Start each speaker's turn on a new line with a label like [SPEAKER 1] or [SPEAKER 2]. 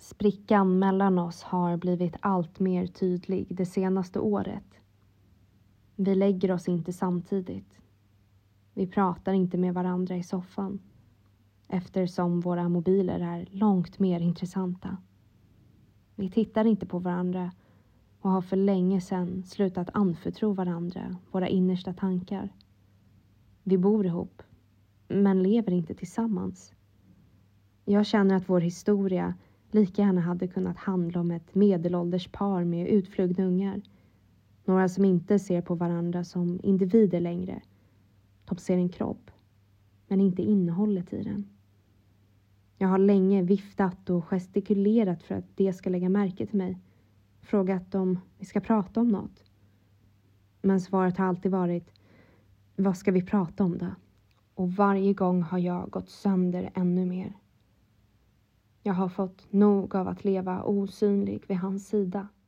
[SPEAKER 1] Sprickan mellan oss har blivit allt mer tydlig det senaste året. Vi lägger oss inte samtidigt. Vi pratar inte med varandra i soffan, eftersom våra mobiler är långt mer intressanta. Vi tittar inte på varandra och har för länge sedan slutat anförtro varandra våra innersta tankar. Vi bor ihop, men lever inte tillsammans. Jag känner att vår historia lika gärna hade kunnat handla om ett medelålders par med utflugna ungar. Några som inte ser på varandra som individer längre. De ser en kropp, men inte innehållet i den. Jag har länge viftat och gestikulerat för att de ska lägga märke till mig. Frågat om vi ska prata om något. Men svaret har alltid varit, vad ska vi prata om då? Och varje gång har jag gått sönder ännu mer. Jag har fått nog av att leva osynlig vid hans sida.